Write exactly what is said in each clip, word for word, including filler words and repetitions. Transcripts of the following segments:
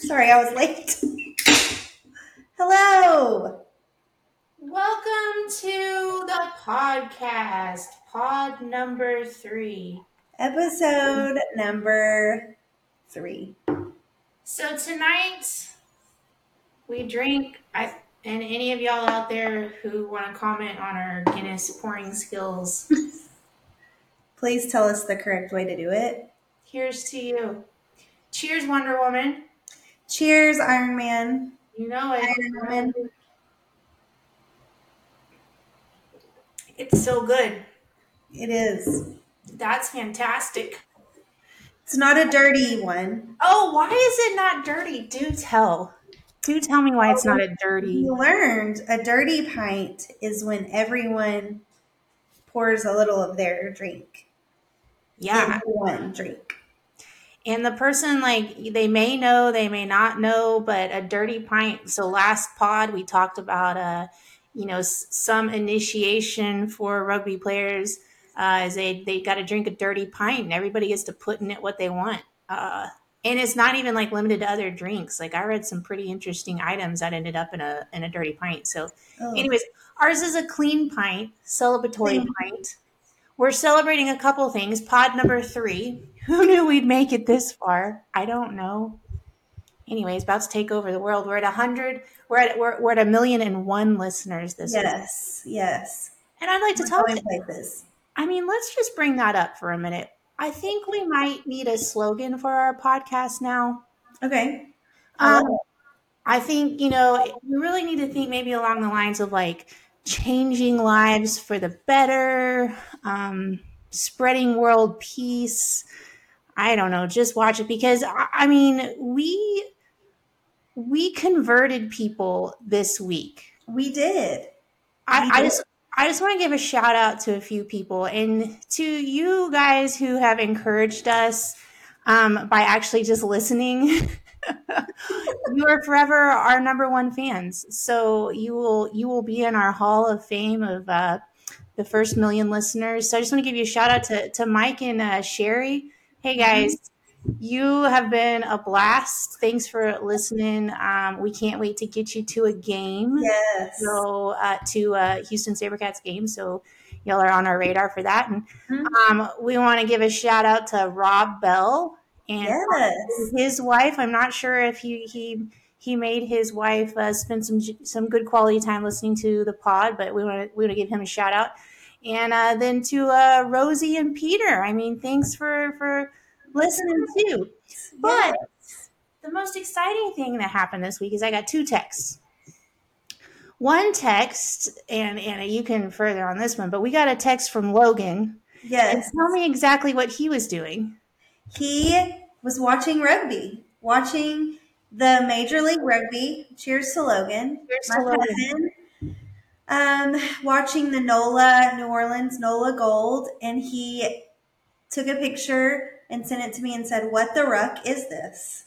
Sorry, I was late. Hello. Welcome to the podcast, pod number three. Episode number three. So tonight we drink, I, and any of y'all out there who want to comment on our Guinness pouring skills, Please tell us the correct way to do it. here's to you. Cheers, Wonder Woman. Cheers, Iron Man. You know it. Iron Woman. It's so good. It is. That's fantastic. It's not a dirty one. Oh, why is it not dirty? Do tell. Do tell me why it's not a dirty. You learned a dirty pint is when everyone pours a little of their drink. Yeah. Into one drink. And the person, like, they may know, they may not know, but a dirty pint. So last pod, we talked about, uh, you know, s- some initiation for rugby players uh, is they, they got to drink a dirty pint and everybody gets to put in it what they want. Uh, and it's not even like limited to other drinks. Like I read some pretty interesting items that ended up in a, in a dirty pint. So Oh. anyways, ours is a clean pint, celebratory Clean. pint. We're celebrating a couple things. Pod number three. Who knew we'd make it this far? I don't know. Anyways, about to take over the world. We're at a hundred. We're at we're, we're at a million and one listeners this week. Yes, yes. And I'd like to We're talk. going To, places. I mean, let's just bring that up for a minute. I think we might need a slogan for our podcast now. Okay. I love Um, it. I think, you know, we really need to think maybe along the lines of like changing lives for the better, um, spreading world peace. I don't know, just watch it because I, I mean, we we converted people this week. We did. We I, I did. just I just want to give a shout out to a few people and to you guys who have encouraged us um, by actually just listening. You are forever our number one fans. So you will you will be in our hall of fame of uh, the first million listeners. So I just want to give you a shout out to, to Mike and uh, Sherry. Hey guys, mm-hmm. You have been a blast. Thanks for listening. Um, we can't wait to get you to a game. Yes. So uh, to uh, Houston SaberCats game. So y'all are on our radar for that. And mm-hmm. um, we want to give a shout out to Rob Bell. And yes. his wife, I'm not sure if he he he made his wife uh, spend some some good quality time listening to the pod, but we want to we want to give him a shout out. And uh, then to uh, Rosie and Peter. I mean, thanks for for listening too. Yes. But the most exciting thing that happened this week is I got two texts. One text, and Anna, you can further on this one, but we got a text from Logan. Yes. And tell me exactly what he was doing. He was watching rugby, watching the Major League Rugby. Cheers to Logan. Cheers My to Logan. cousin. Um, watching the NOLA, New Orleans NOLA Gold, and he took a picture and sent it to me and said, "What the ruck is this?"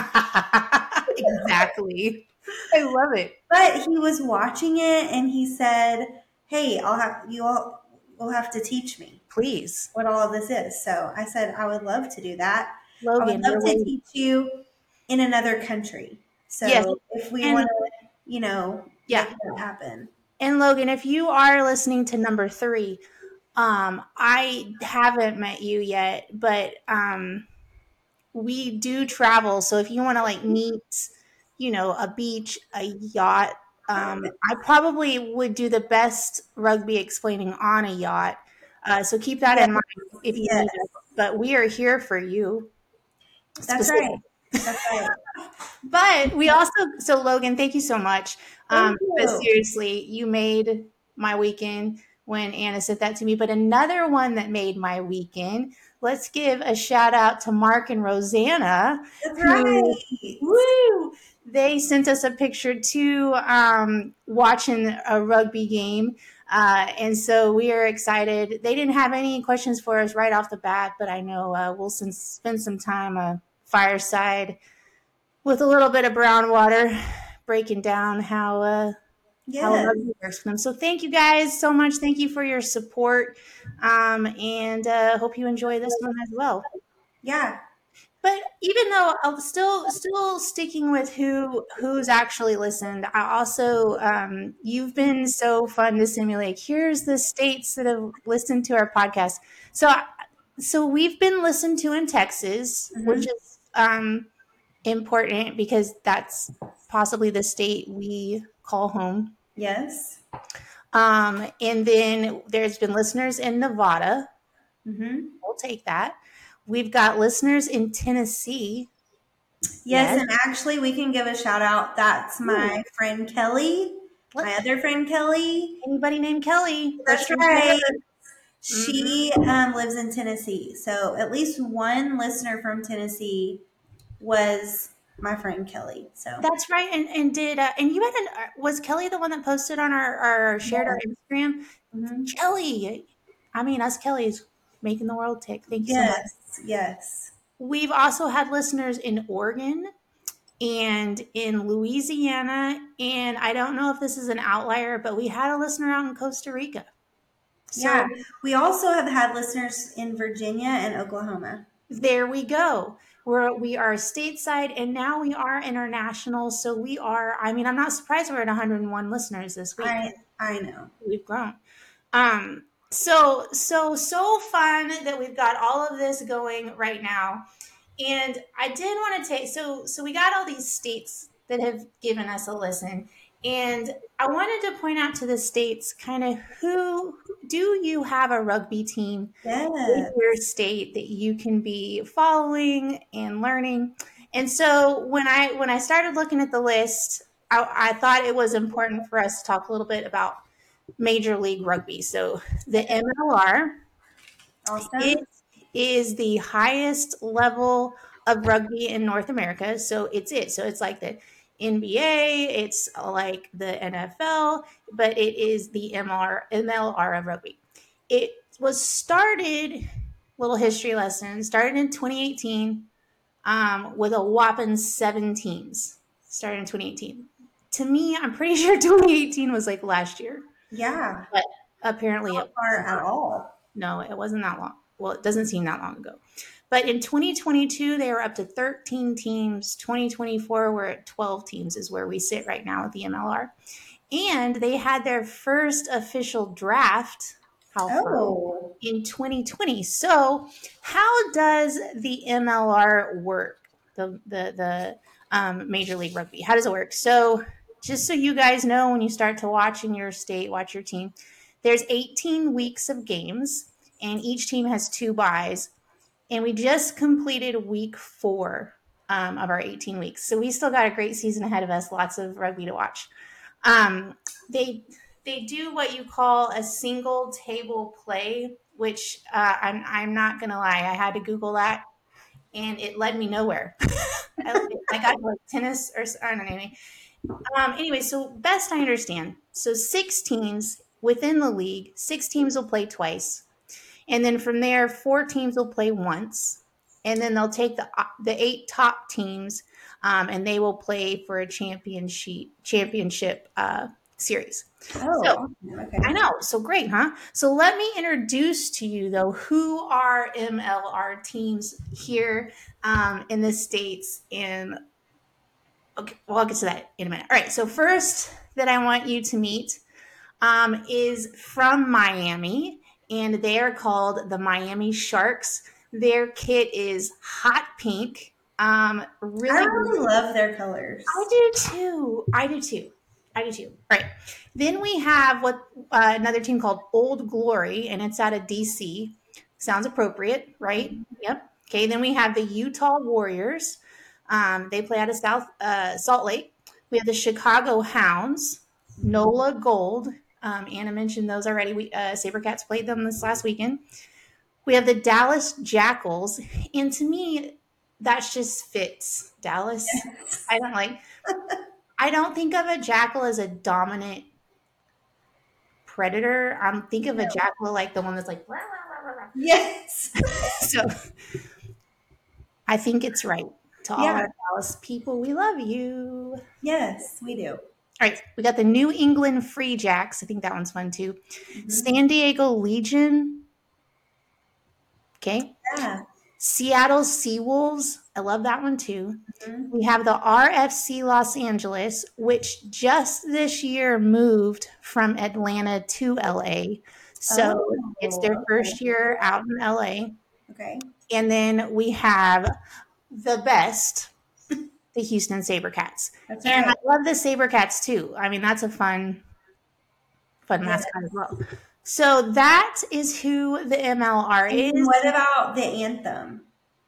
Exactly. I love it. But he was watching it and he said, "Hey, I'll have you all will have to teach me, please, what all of this is." So I said, "I would love to do that. Logan, I would love to waiting. teach you in another country." So yes. if we want to, you know, yeah, make that happen. And Logan, if you are listening to number three, um, I haven't met you yet, but um, we do travel. So if you want to like meet, you know, a beach, a yacht, um, I probably would do the best rugby explaining on a yacht. Uh, so keep that yes. in mind if you yes. need it. But we are here for you. That's right. That's right. But we also, so Logan, thank you so much. Um, but seriously, you made my weekend when Anna sent that to me. But another one that made my weekend, let's give a shout out to Mark and Rosanna. That's right. Woo! They sent us a picture too, um, watching a rugby game. Uh, and so we are excited. They didn't have any questions for us right off the bat, but I know uh, we'll spend some time uh, fireside with a little bit of brown water, breaking down how uh, yes. how rugby works for them. So thank you guys so much. Thank you for your support, um, and uh, hope you enjoy this one as well. Yeah. But even though I'm still still sticking with who who's actually listened, I also um, you've been so fun to simulate. Here's the states that have listened to our podcast. So so we've been listened to in Texas, which Mm-hmm. is um, important because that's possibly the state we call home. Yes. Um, and then there's been listeners in Nevada. Mm-hmm. We'll take that. We've got listeners in Tennessee. Yes, Yes. and actually, we can give a shout out. That's Ooh, my friend Kelly, what? my other friend Kelly. Anybody named Kelly? That's Listeners to right. her. Hmm. She um, lives in Tennessee. So at least one listener from Tennessee was my friend Kelly. So, That's right. And and did uh, and you had an uh, was Kelly the one that posted on our, our shared our yeah. Instagram? Hmm. Kelly. I mean, us Kellys making the world tick. Thank you so much. Yes. Yes. We've also had listeners in Oregon and in Louisiana. And I don't know if this is an outlier, but we had a listener out in Costa Rica. Yeah. So We also have had listeners in Virginia and Oklahoma. there we go. We're, we are stateside and now we are international. So we are, I mean, I'm not surprised we're at one hundred one listeners this week. I I know. We've grown. Um, so, so, so fun that we've got all of this going right now. And I did want to take, so, so we got all these states that have given us a listen. And I wanted to point out to the states kind of who do you have a rugby team in Yes. your state that you can be following and learning. And so when I when I started looking at the list, I, I thought it was important for us to talk a little bit about Major League Rugby. So the M L R is, Awesome. is the highest level of rugby in North America. So it's it. So it's like the N B A, it's like the N F L, but it is the M R, M L R of rugby. It was started, little history lesson, started in twenty eighteen um, with a whopping seven teams. Started in twenty eighteen. To me, I'm pretty sure twenty eighteen was like last year, Yeah. but apparently it Not far was at not. all. No, it wasn't that long. Well, it doesn't seem that long ago. But in twenty twenty-two, they were up to thirteen teams. twenty twenty-four, we're at twelve teams, is where we sit right now at the M L R. And they had their first official draft, how fun, Oh. in twenty twenty. So, how does the M L R work? The the the um, Major League Rugby. How does it work? So, just so you guys know, when you start to watch in your state, watch your team. There's eighteen weeks of games, and each team has two byes. And we just completed week four um, of our eighteen weeks, so we still got a great season ahead of us. Lots of rugby to watch. Um, they they do what you call a single table play, which uh, I'm I'm not gonna lie, I had to Google that, and it led me nowhere. I, I got like tennis or I don't know. Um, anyway, so best I understand, so six teams within the league, six teams will play twice, and then from there, four teams will play once, and then they'll take the the eight top teams, um, and they will play for a championship championship uh, series. So Oh. I Okay. know, so great, huh? So let me introduce to you though who are M L R teams here um, in the states. And okay, well, I'll get to that in a minute. All right, so first that I want you to meet um, is from Miami, and they are called the Miami Sharks. Their kit is hot pink. Um, I really, really love their colors. I do too. I do too. I do too. All right. Then we have what uh, another team called Old Glory, and it's out of D C. Sounds appropriate, right? Yep. Okay. Then we have the Utah Warriors. Um, they play out of South uh, Salt Lake. We have the Chicago Hounds, NOLA Gold. Um, Anna mentioned those already. We uh, SaberCats played them this last weekend. We have the Dallas Jackals, and to me, that just fits Dallas. I don't like. I don't think of a jackal as a dominant predator. I think of a jackal like the one that's like. Rah, rah, rah, rah, rah. Yes. So I think it's right to all Yeah. our Dallas people. We love you. Yes, we do. All right, we got the New England Free Jacks. I think that one's fun too. Mhm. San Diego Legion. Okay. Yeah. Seattle Seawolves. I love that one too. Mhm. We have the R F C Los Angeles, which just this year moved from Atlanta to L A. So it's their Oh, okay. first year out in L A. Okay. And then we have the best, the Houston SaberCats. That's And I right. love the SaberCats too. I mean, that's a fun, fun Yeah. mascot as well. So that is who the M L R And is. then what about the anthem?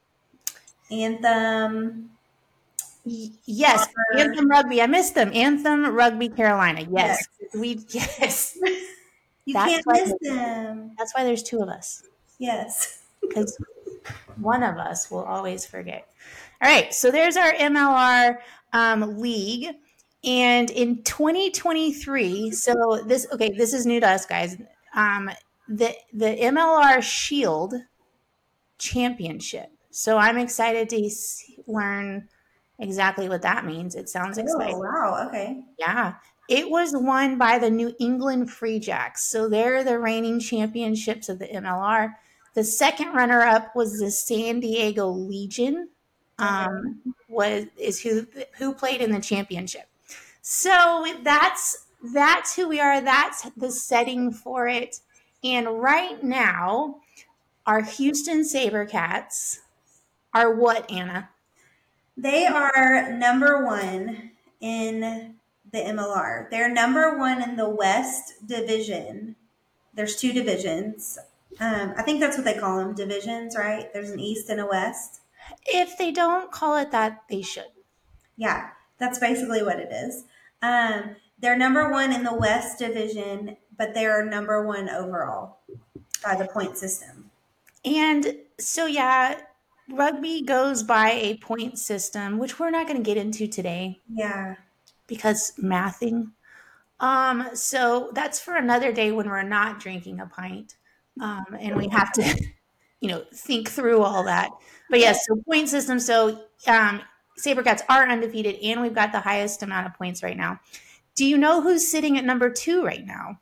Anthem. Y- Yes, Or, Anthem Rugby. I missed them. Anthem Rugby Carolina. yes. Yes, we yes. You That's can't why miss them. that's why there's two of us, Yes. because one of us will always forget. All right, so there's our M L R um, league, and in twenty twenty-three, so this okay, this is new to us, guys. Um, the the M L R Shield Championship. So I'm excited to s- learn exactly what that means. It sounds Oh, exciting. wow. Okay. Yeah. It was won by the New England Free Jacks. So they're the reigning championships of the M L R. The second runner up was the San Diego Legion. Okay. Um, was is who who played in the championship. So that's that's who we are. That's the setting for it. And right now, our Houston SaberCats are what, Anna? They are number one in the M L R. They're number one in the West Division. There's two divisions. Um, I think that's what they call them, divisions, right? There's an East and a West. If they don't call it that, they should. Yeah, that's basically what it is. Um, they're number one in the West Division, but they're number one overall by the point system. And so, yeah, rugby goes by a point system, which we're not going to get into today Yeah. because mathing. Um, so that's for another day when we're not drinking a pint, um, and we have to, you know, think through all that. But yes, so point system. So um, SaberCats are undefeated, and we've got the highest amount of points right now. Do you know who's sitting at number two right now?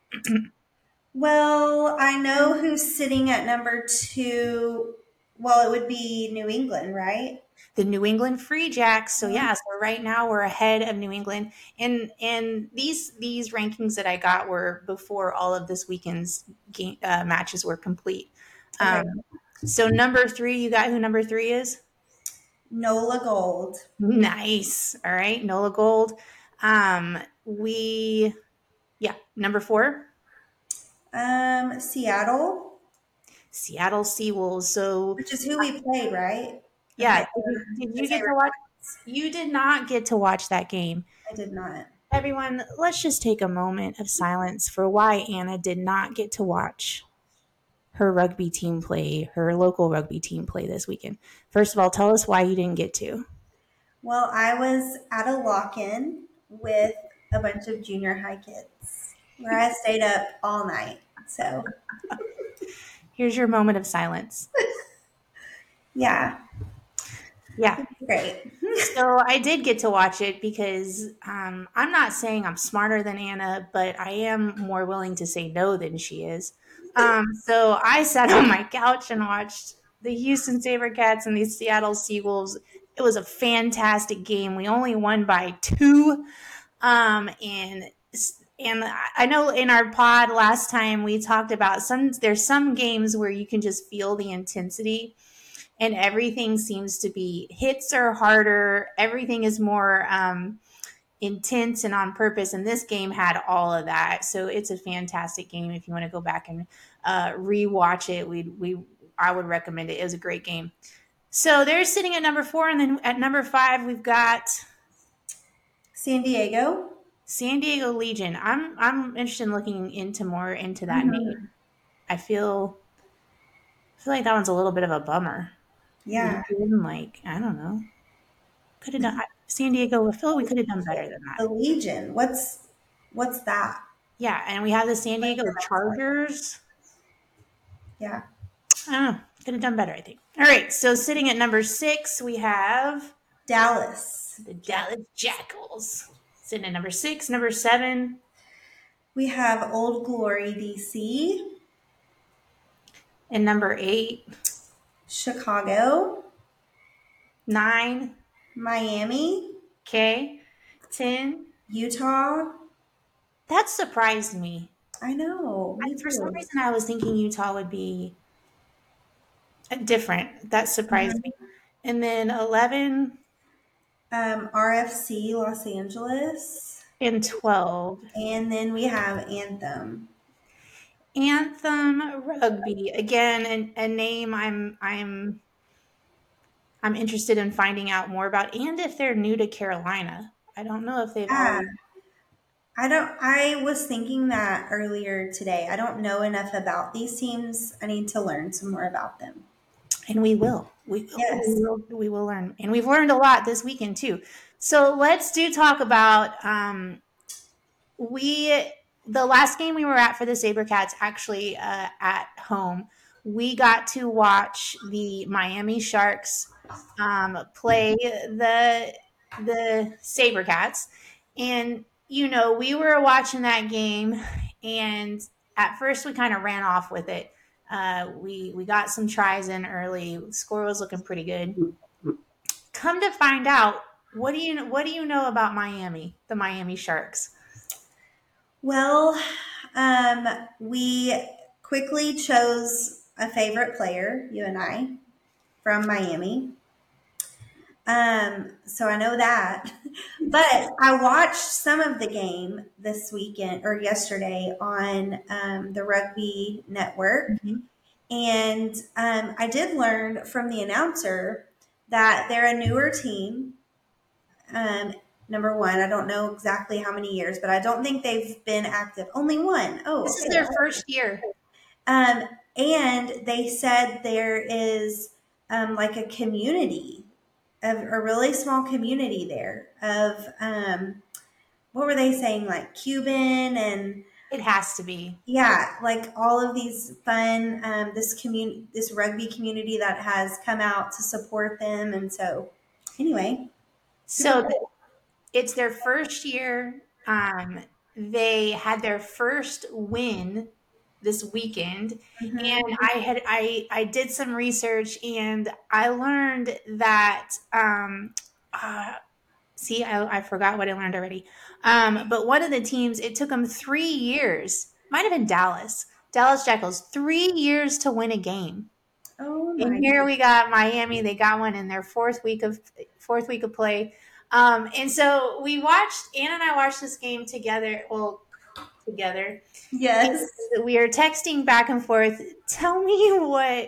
Well, I know who's sitting at number two. Well, it would be New England, right? The New England Free Jacks. So yeah, so right now we're ahead of New England, and and these these rankings that I got were before all of this weekend's game, uh, matches were complete. Okay. Um, so number three, you got who number three is? Nola Gold. Nice. All right, Nola Gold. Um, we yeah, number four, Um, Seattle, Seattle Seawolves. So which is who we played, right? yeah, Okay. did you, did The you get to Saber- watch? You did not get to watch that game. I did not. Everyone, let's just take a moment of silence for why Anna did not get to watch her rugby team play, her local rugby team play this weekend. First of all, tell us why you didn't get to. Well, I was at a lock-in with a bunch of junior high kids where I stayed up all night. So, Here's your moment of silence. yeah, Yeah. great. So I did get to watch it because um, I'm not saying I'm smarter than Anna, but I am more willing to say no than she is. Um, so I sat on my couch and watched the Houston SaberCats and the Seattle Seawolves. It was a fantastic game. We only won by two. Um, and and I know in our pod last time we talked about some there's some games where you can just feel the intensity and everything seems to be hits are harder. Everything is more um, intense and on purpose. And this game had all of that. So it's a fantastic game. If you want to go back and uh, rewatch it, we we I would recommend it. It was a great game. So they're sitting at number four, and then at number five we've got San Diego. San Diego Legion. I'm I'm interested in looking into more into that Mhm. name. I feel I feel like that one's a little bit of a bummer. Yeah. Legion, like I don't know. Could have done San Diego. I feel like we could have done better than The that. Legion. What's what's that? Yeah, and we have the San Diego Chargers. Yeah. I don't know. Could have done better, I think. All right, so sitting at number six, we have Dallas. the Dallas Jackals. Sitting at number six. Number seven, We have Old Glory D C. and number eight. Chicago, Nine. Miami, Okay. Ten. Utah. That surprised me. I know, I, me for some too. reason, I was thinking Utah would be different. That surprised me. And then eleven Um, R F C Los Angeles, and twelve. and then we have Anthem. Anthem Rugby. Again, an, a name I'm I'm I'm interested in finding out more about, and if they're new to Carolina. I don't know if they've Ah, always. I don't. I was thinking that earlier today. I don't know enough about these teams. I need to learn some more about them. And we will. We, we Yes. will. We will learn, and we've learned a lot this weekend too. So let's do talk about um, we the last game we were at for the Sabercats actually uh, at home. We got to watch the Miami Sharks um, play the the Sabercats, and you know we were watching that game, and at first we kind of ran off with it. Uh, we we got some tries in early. Score was looking pretty good. Come to find out, what do you what do you know about Miami, the Miami Sharks? Well, um, we quickly chose a favorite player, you and I, from Miami. Um, so I know that. But I watched some of the game this weekend or yesterday on um, the Rugby Network. Mm-hmm. And um, I did learn from the announcer that they're a newer team. Um, number one, I don't know exactly how many years, but I don't think they've been active. Only one. Oh, This is okay. their first year. Um, and they said there is um, like a community, of a really small community there of um, what were they saying, like Cuban and It has to be. yeah, like all of these fun um, this community, this rugby community that has come out to support them, and so anyway, super So th- cool. it's their first year. Um, they had their first win this weekend, Mhm. and I had I I did some research and I learned that um, uh, see I, I forgot what I learned already. Um, but one of the teams, it took them three years. Might have been Dallas. Dallas Jackals, three years to win a game. Oh And my here goodness. we got Miami. They got one in their fourth week of fourth week of play. Um, and so we watched, Anna and I watched this game together. Well, together. Yes. And we are texting back and forth. Tell me what,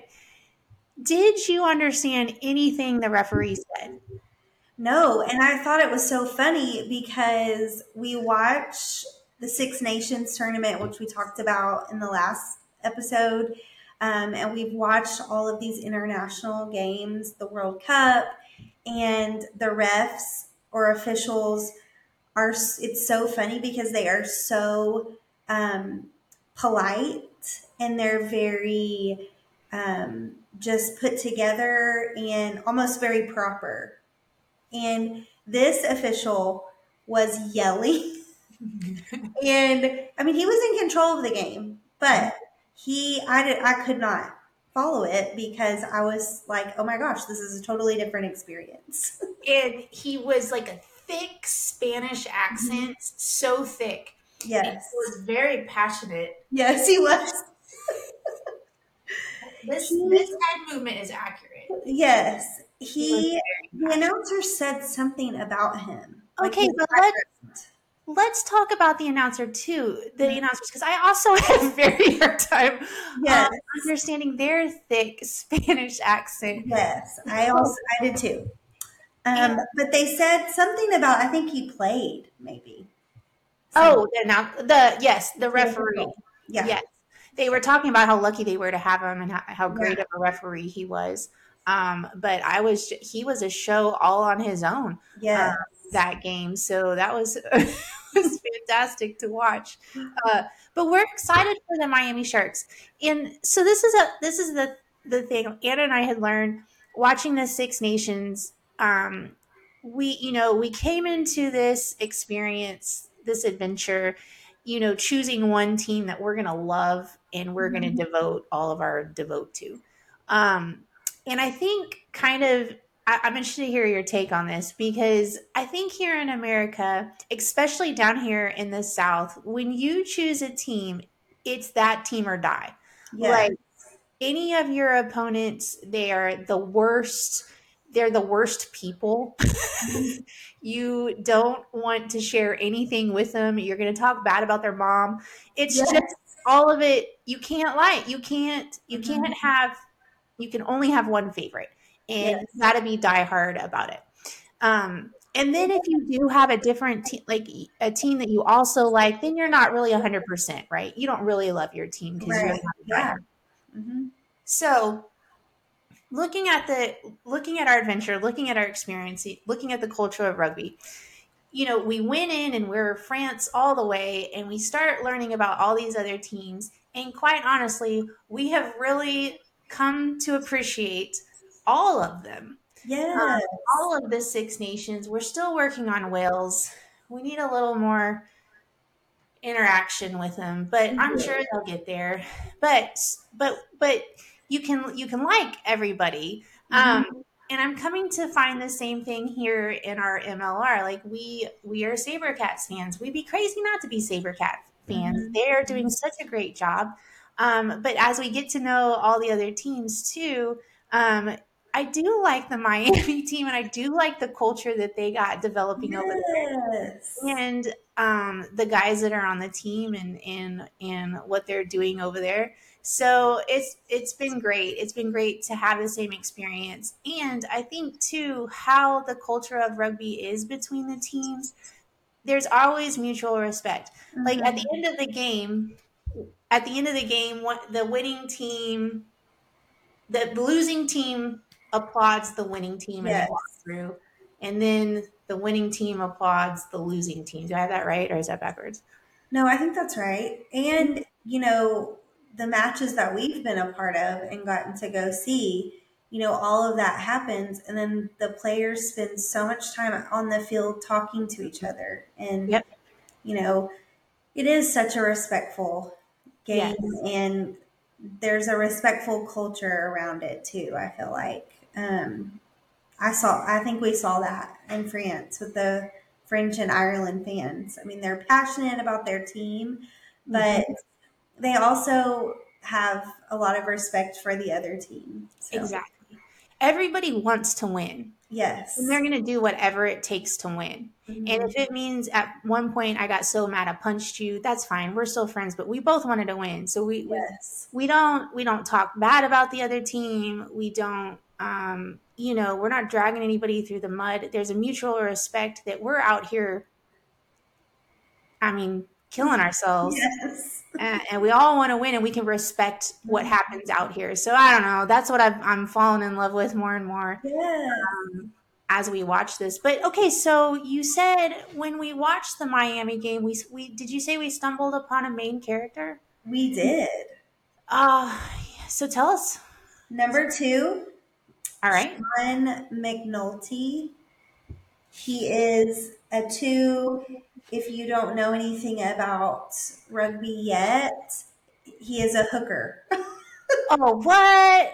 did you understand anything the referee said? No, and I thought it was so funny because we watch the Six Nations tournament, which we talked about in the last episode, um, and we've watched all of these international games, the World Cup, and the refs or officials are. It's so funny because they are so um, polite and they're very um, just put together and almost very proper, and this official was yelling. And I mean, he was in control of the game, but he, I did, I could not follow it because I was like, oh my gosh, this is a totally different experience. And he was like a thick Spanish accent, so thick. And he Yes. was very passionate. Yes, he was. This He, this head movement is accurate. yes. He was He, very the passionate. announcer said something about him. Like Okay, his but let background. let's talk about the announcer too. The announcers, because I also had a very hard time um, Yes. understanding their thick Spanish accent. Yes. I also, I did too. And, Um, but they said something about, I think he played maybe. Some, oh, the now the yes, the referee. yeah. Yes, they were talking about how lucky they were to have him and how, how great Yeah. of a referee he was. Um, but I was he was a show all on his own. Yes. Um, that game, so that was was fantastic to watch. Uh, but we're excited for the Miami Sharks, and so this is a this is the the thing Anna and I had learned watching the Six Nations. Um, we you know we came into this experience, this adventure, you know, choosing one team that we're gonna love and we're gonna Mhm. devote all of our devote to. Um, and I think kind of, I, I'm interested to hear your take on this because I think here in America, especially down here in the South, when you choose a team, it's that team or die. Yes. Like any of your opponents, they are the worst. They're the worst people. You don't want to share anything with them. You're going to talk bad about their mom. It's just Yes. all of it. You can't lie. You can't. You Mhm. can't have. You can only have one favorite, and you Yes. got to be diehard about it. Um, and then if you do have a different team, like a team that you also like, then you're not really one hundred percent, right? You don't really love your team because you're Right. not a Yeah. diehard. Hmm. So looking at the looking at our adventure, looking at our experience, looking at the culture of rugby, you know, we went in and we're France all the way, and we start learning about all these other teams. And quite honestly, we have really come to appreciate all of them. Um, Yes. all of the Six Nations. We're still working on Wales. We need a little more interaction with them, but We I'm do. sure they'll get there. But but but you can you can like everybody. Um, Hmm. and I'm coming to find the same thing here in our M L R. Like we we are SaberCats fans. We'd be crazy not to be SaberCat fans. Hmm. They are doing such a great job. Um, but as we get to know all the other teams too, um, I do like the Miami team, and I do like the culture that they got developing over there Yes. and um, the guys that are on the team and and and what they're doing over there. So it's it's been great. It's been great to have the same experience, and I think too how the culture of rugby is between the teams. There's always mutual respect. Like at the Hmm. end of the game, at the end of the game, what the winning team, the losing team applauds the winning team and they Yes. walk through, and then the winning team applauds the losing team. Do I have that right, or is that backwards? No, I think that's right. And, you know, the matches that we've been a part of and gotten to go see, you know, all of that happens. And then the players spend so much time on the field talking to each other. And, Yep. you know, it is such a respectful game. Yes. And there's a respectful culture around it, too, I feel like. Um, I saw, I think we saw that in France with the French and Ireland fans. I mean, they're passionate about their team, Mhm. but they also have a lot of respect for the other team. So, Exactly. Everybody wants to win, and they're yes. going to do whatever it takes to win. And Mhm. if it means at one point I got so mad I punched you, that's fine. We're still friends, but we both wanted to win. So we we Yes. we don't we don't talk bad about the other team. We don't um you know, we're not dragging anybody through the mud. There's a mutual respect that we're out here, I mean, killing ourselves. Yes. And, and we all want to win, and we can respect what Mhm. happens out here. So I don't know. That's what I've, I'm falling in love with more and more Yes. um, as we watch this. But okay, so you said when we watched the Miami game, we we did you say we stumbled upon a main character? We did. Uh so tell us. Number two, All right. Sean McNulty. He is a two. If you don't know anything about rugby yet, he is a hooker. Oh, what?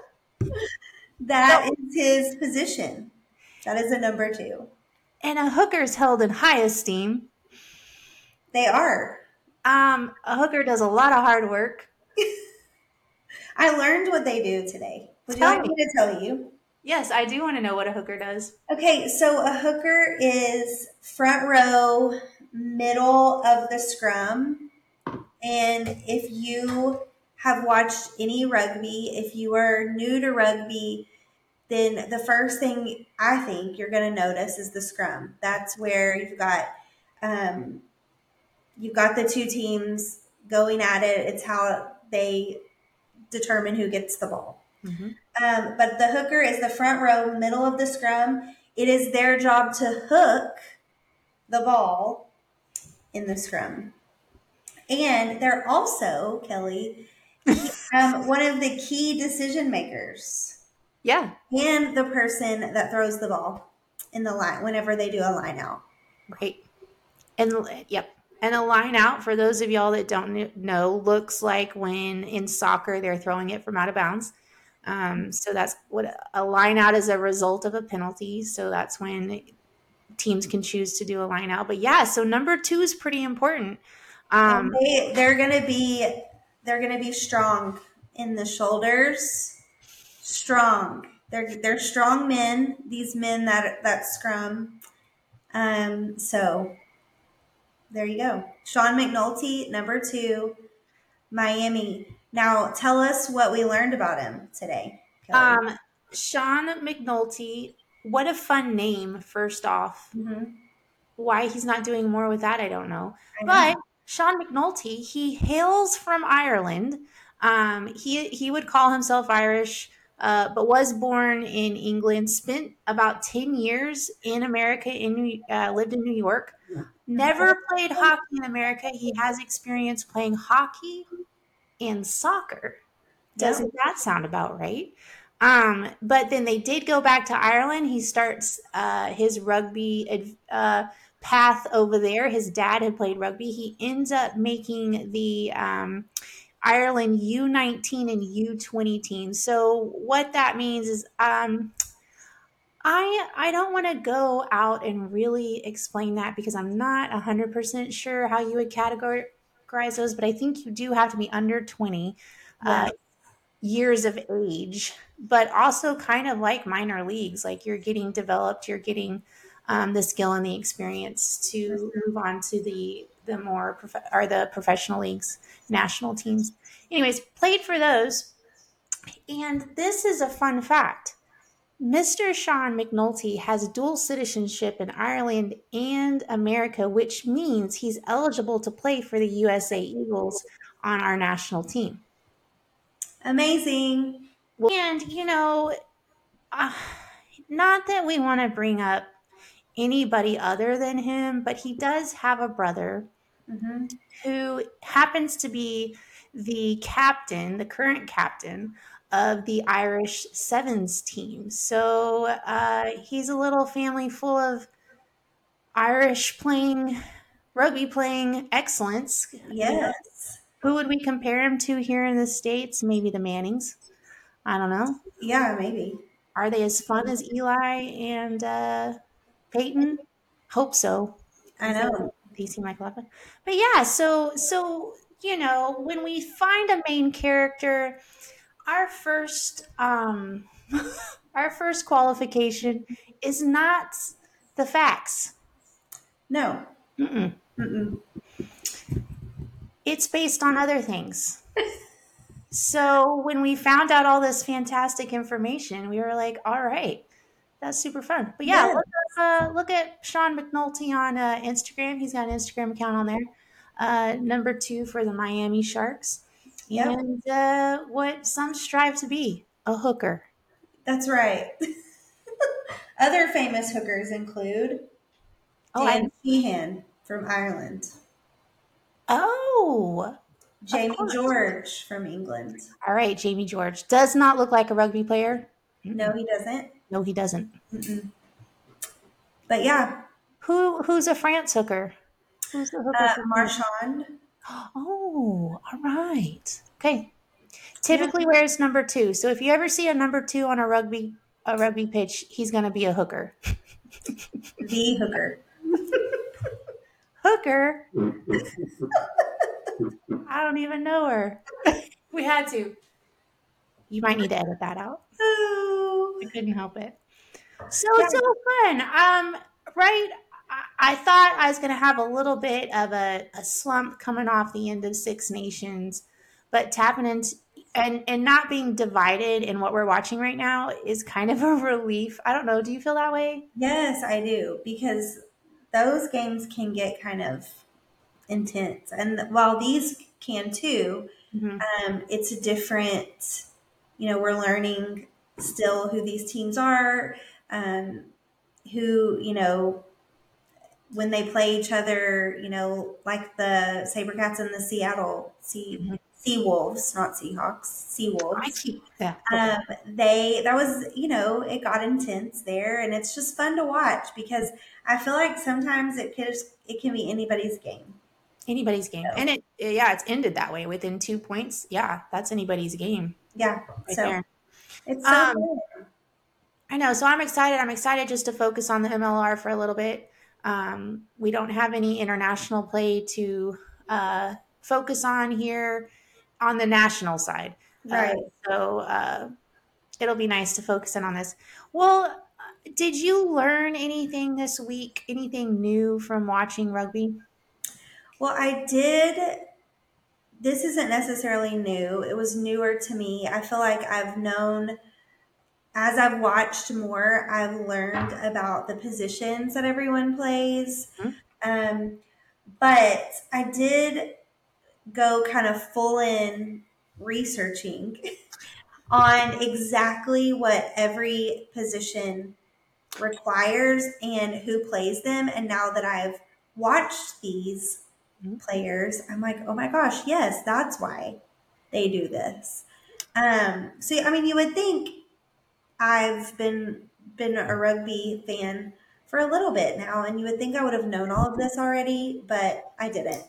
That No. is his position. That is a number two. And a hooker's held in high esteem. They are. Um, a hooker does a lot of hard work. I learned what they do today. Would you Tell like me. me to tell you? Yes, I do want to know what a hooker does. Okay, so a hooker is front row, middle of the scrum. And if you have watched any rugby, if you are new to rugby, then the first thing I think you're going to notice is the scrum. That's where you've got um, you've got the two teams going at it. It's how they determine who gets the ball. Mm-hmm. Um, but the hooker is the front row, middle of the scrum. It is their job to hook the ball in the scrum. And they're also, Kelly, um, one of the key decision makers Yeah. and the person that throws the ball in the line whenever they do a line out. Right. And yep. And a line out, for those of y'all that don't know, looks like when in soccer they're throwing it from out of bounds. Um, so that's what a line out is, a result of a penalty. So that's when teams can choose to do a line out. But yeah, so number two is pretty important. And Um, they they're gonna be they're gonna be strong in the shoulders. Strong. They're they're strong men. These men that that scrum. Um. So there you go. Sean McNulty, number two, Miami. Now tell us what we learned about him today, Kelly. um, Sean McNulty, what a fun name, first off. Mm-hmm. Why he's not doing more with that, I don't know. I know. But Sean McNulty, he hails from Ireland. Um, he he would call himself Irish, uh, but was born in England. Spent about ten years in America. In New- uh, lived in New York. Never played hockey in America. He has experience playing hockey and soccer. Yeah. Doesn't that sound about right? Um, but then they did go back to Ireland. He starts uh, his rugby uh, path over there. His dad had played rugby. He ends up making the um, Ireland U nineteen and U twenty teams. So what that means is um, I I don't want to go out and really explain that because I'm not one hundred percent sure how you would categorize those, but I think you do have to be under twenty. Yeah. Uh, years of age, but also kind of like minor leagues. Like you're getting developed, you're getting um, the skill and the experience to move on to the the more prof- or the professional leagues, national teams. Anyways, played for those. And this is a fun fact. Mister Sean McNulty has dual citizenship in Ireland and America, which means he's eligible to play for the U S A Eagles on our national team. Amazing. And, you know, uh, not that we want to bring up anybody other than him, but he does have a brother Mm-hmm. who happens to be the captain, the current captain of the Irish Sevens team. So uh, he's a little family full of Irish playing, rugby playing excellence. You know, Yes. who would we compare him to here in the States? Maybe the Mannings. I don't know. Yeah, maybe. Are they as fun as Eli and uh, Peyton? Hope so. I know. P C McLaughlin. But yeah, so so you know, when we find a main character, our first um our first qualification is not the facts. No. Mm-mm. Mm-mm. It's based on other things. So when we found out all this fantastic information, we were like, all right, that's super fun. But yeah, Yeah. look, up, uh, look at Sean McNulty on uh, Instagram. He's got an Instagram account on there. Uh, number two for the Miami Sharks. Yep. And uh, what some strive to be, a hooker. That's right. Other famous hookers include Oh, Dan I, Sheehan from Ireland, oh, of Jamie course. George from England. All right, Jamie George. Does not look like a rugby player. No, he doesn't. No, he doesn't. Mm-mm. But yeah, Who Who's a France hooker? Who's the hooker uh, for Marchand. Oh, all right. Okay. Typically wears number two. So if you ever see a number two on a rugby a rugby pitch, he's gonna be a hooker. The hooker. Hooker. I don't even know her. We had to. You might need to edit that out. Oh. I couldn't help it. So Yeah. so fun. Um, right. I, I thought I was gonna have a little bit of a, a slump coming off the end of Six Nations, but tapping into and and not being divided in what we're watching right now is kind of a relief. I don't know. Do you feel that way? Yes, I do, because those games can get kind of intense. And while these can too, Mm-hmm. um, it's a different, you know, we're learning still who these teams are, um, who, you know, when they play each other, you know, like the Sabercats and the Seattle Sea Mm-hmm. Sea Wolves, not Seahawks, Sea I Wolves. keep yeah. Um, they that was, you know, it got intense there, and it's just fun to watch because I feel like sometimes it can it can be anybody's game. Anybody's game, So, and it yeah, it's ended that way within two points. Yeah, that's anybody's game yeah. right So there. It's so Um, good. I know. So I'm excited. I'm excited just to focus on the M L R for a little bit. Um, we don't have any international play to uh, focus on here on the national side. Uh, Right. so uh, it'll be nice to focus in on this. Well, did you learn anything this week? Anything new from watching rugby? Well, I did. This isn't necessarily new. It was newer to me. I feel like I've known as I've watched more, I've learned about the positions that everyone plays. Hmm? Um, but I did go kind of full in researching on exactly what every position requires and who plays them. And now that I've watched these Hmm? players, I'm like, oh my gosh, yes, that's why they do this. Um, so I mean, you would think I've been been a rugby fan for a little bit now, and you would think I would have known all of this already, but I didn't.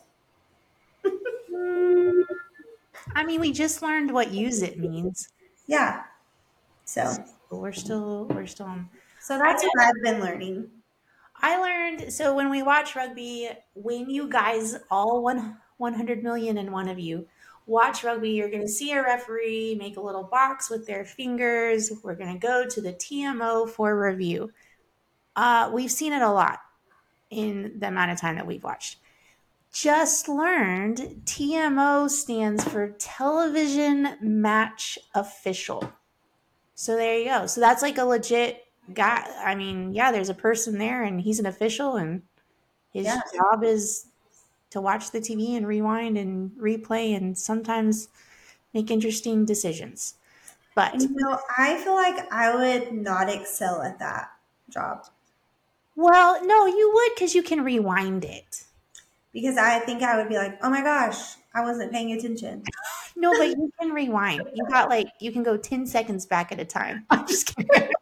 Mm, I mean, we just learned what use it means. Yeah, so But we're still we're still on. so I that's what I've been learning. I learned so when we watch rugby, when you guys all one one hundred million and one of you watch rugby, you're going to see a referee make a little box with their fingers. We're going to go to the T M O for review. Uh, we've seen it a lot in the amount of time that we've watched. Just learned T M O stands for Television Match Official. So there you go. So that's like a legit guy. I mean, yeah, there's a person there and he's an official and his Yeah, job is to watch the T V and rewind and replay and sometimes make interesting decisions. and But, you know, I feel like I would not excel at that job well, no, you would because you can rewind it. because I think I would be like, oh my gosh, I wasn't paying attention. No, but you can rewind. You got like, you can go ten seconds back at a time. I'm just kidding.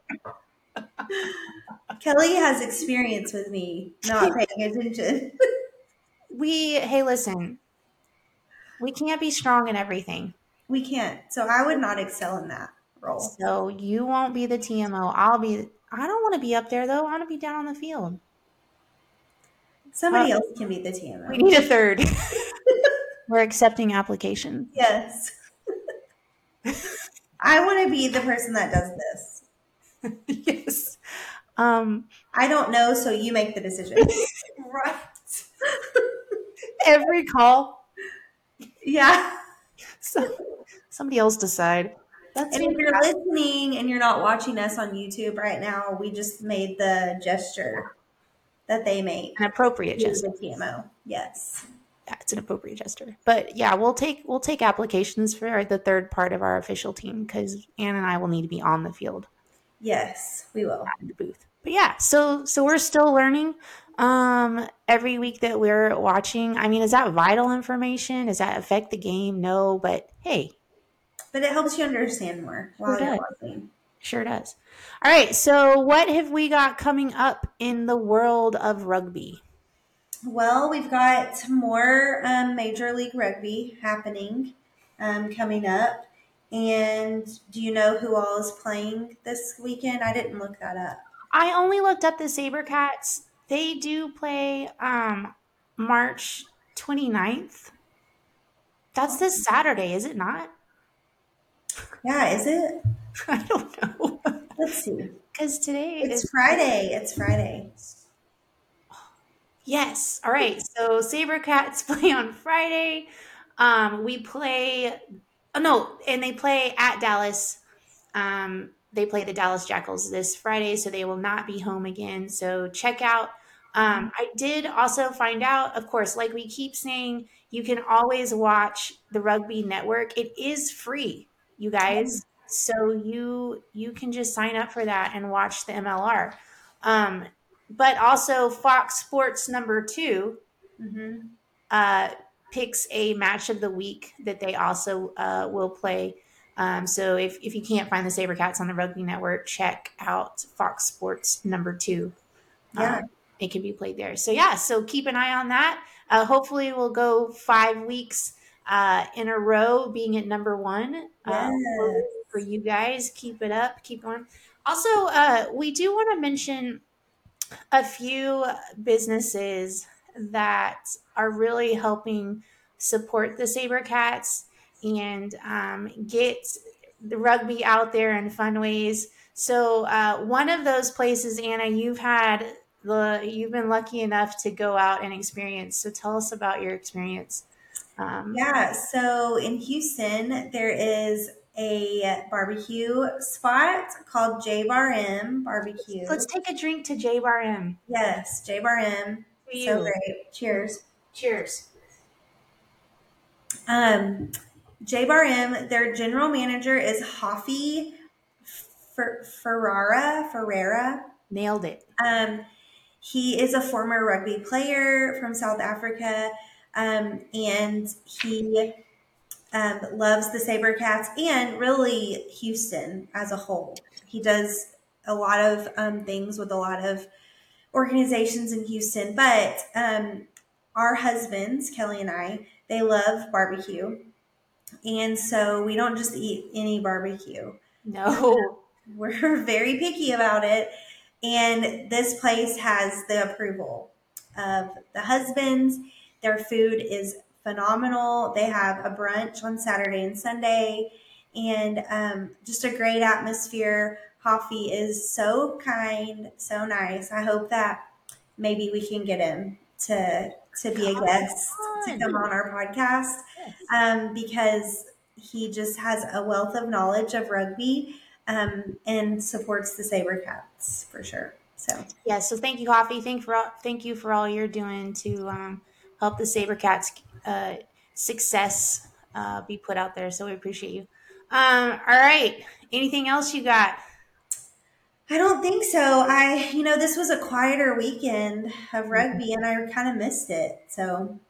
Kelly has experience with me not paying attention. We, hey, listen, we can't be strong in everything. We can't. So I would not excel in that role. So you won't be the T M O. I'll be, I don't want to be up there though. I want to be down on the field. Uh, Somebody else can be the we T M O. need a third. We're accepting applications. Yes. I want to be the person that does this. Yes. Um, I don't know, so you make the decision. right. Every call. Yeah. So somebody else decide. That's And if you're listening and you're not watching us on YouTube right now, we just made the gesture that they make. an appropriate To gesture. the T M O. Yes. Yeah, it's an appropriate gesture. But yeah, we'll take we'll take applications for the third part of our official team because Anne and I will need to be on the field, Yes, we will. not in the booth. But yeah, so so we're still learning. Um, every week that we're watching, I mean, is that vital information? Does that affect the game? No, but hey, But it helps you understand more sure while you're does. watching. Sure does. All right, so what have we got coming up in the world of rugby? Well, we've got more um, Major League Rugby happening um, coming up. And do you know who all is playing this weekend? I didn't look that up. I only looked up the Sabercats. They do play um March twenty-ninth. That's this Saturday, is it not? Yeah, is it? I don't know. Let's see. Because today It's is Friday. It's Friday. yes. All right. So Sabercats play on Friday. Um, we play oh no, and they play at Dallas. Um, they play the Dallas Jackals this Friday, so they will not be home again. So check out. Um, I did also find out, of course, like we keep saying, you can always watch the Rugby Network. It is free, you guys. So you you can just sign up for that and watch the M L R. Um, but also Fox Sports number two Mm-hmm. uh, picks a match of the week that they also uh, will play. Um, so if, if you can't find the Sabercats on the Rugby Network, check out Fox Sports number two. Yeah. Um, it can be played there. So yeah, so keep an eye on that. Uh, hopefully we'll go five weeks uh, in a row being at number one. Uh, Yes. for you guys. Keep it up. Keep going. Also, uh, we do want to mention a few businesses that are really helping support the SaberCats and um, get the rugby out there in fun ways. So uh, one of those places, Anna, you've had the you've been lucky enough to go out and experience. So tell us about your experience. Um, Yeah, so in Houston, there is a barbecue spot called J Bar M Barbecue. let's take a drink to J Bar M. Yes, J Bar M. To So you. great. Cheers. Cheers. Um, J Bar M, their general manager is Hoffy Fer- Ferrara. Ferrera. Nailed it. Um, he is a former rugby player from South Africa, um, and he um, loves the SaberCats and really Houston as a whole. He does a lot of um, things with a lot of organizations in Houston, but um, our husbands, Kelly and I, they love barbecue. And so we don't just eat any barbecue. No. We're very picky about it. And this place has the approval of the husbands. Their food is phenomenal. They have a brunch on Saturday and Sunday, and um, just a great atmosphere. Hoffy is so kind, so nice. I hope that maybe we can get him to to be a guest to come on our podcast, um, because he just has a wealth of knowledge of rugby, um, and supports the SaberCats for sure. So yeah, so thank you, Coffee. Thank for all, thank you for all you're doing to um, help the SaberCats uh, success uh, be put out there. So we appreciate you. Um, all right. Anything else you got? I don't think so. I, you know, this was a quieter weekend of rugby, and I kind of missed it. So,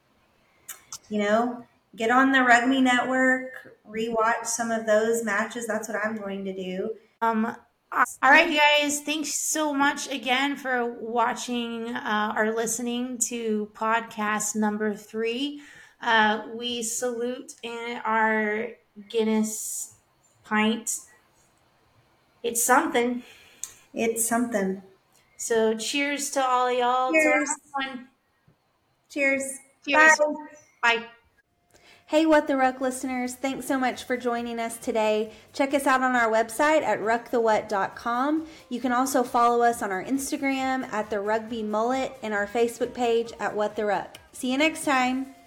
you know, get on the Rugby Network, rewatch some of those matches. That's what I'm going to do. Um, all right, guys. Thanks so much again for watching uh, or listening to podcast number three. Uh, we salute in our Guinness pint. It's something. It's something. So cheers to all y'all. Cheers. To Cheers. Cheers. Bye. Bye. Hey, What the Ruck listeners, thanks so much for joining us today. Check us out on our website at ruck the what dot com. You can also follow us on our Instagram at The Rugby Mullet and our Facebook page at What the Ruck. See you next time.